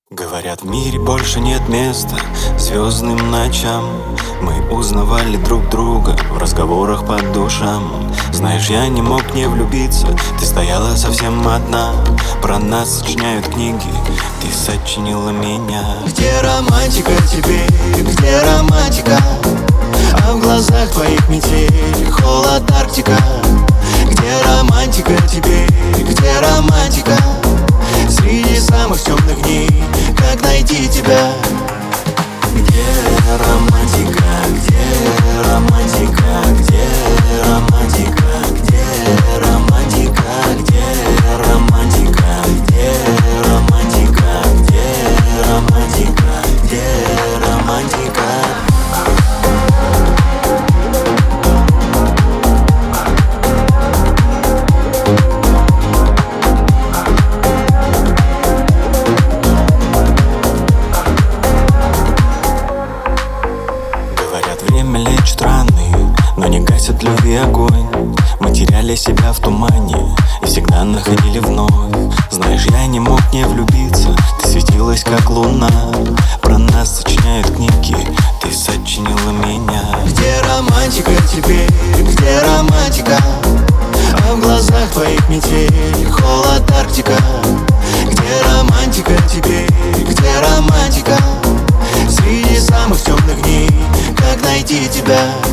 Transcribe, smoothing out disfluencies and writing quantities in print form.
Говорят, в мире больше нет места звездным ночам. Мы узнавали друг друга в разговорах по душам. Знаешь, я не мог не влюбиться, ты стояла совсем одна. Про нас сочиняют книги, ты сочинила меня. Где романтика теперь, где романтика? А в глазах твоих метель, холод Арктика. Где романтика теперь, где романтика? Среди самых темных дней, как найти тебя? Где романтика, где романтика, где романтика, где романтика, где романтика, где романтика, где романтика, где романтика? Время лечит раны, но не гасит любви огонь. Мы теряли себя в тумане и всегда находили вновь. Знаешь, я не мог не влюбиться, ты светилась как луна. Про нас сочиняют книги, ты сочинила меня. Где романтика теперь, где романтика? А в глазах твоих метель, холод Арктика. Где романтика теперь, где романтика? Среди самых темных дней, как найти тебя?